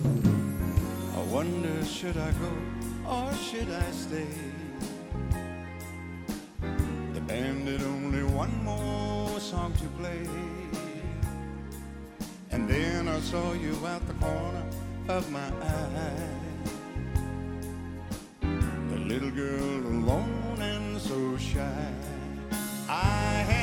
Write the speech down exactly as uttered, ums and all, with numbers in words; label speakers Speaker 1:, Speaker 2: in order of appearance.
Speaker 1: I wonder, should I go or should I stay? The band had only one more song to play, and then I saw you out the corner of my eye. The little girl alone and so shy. I had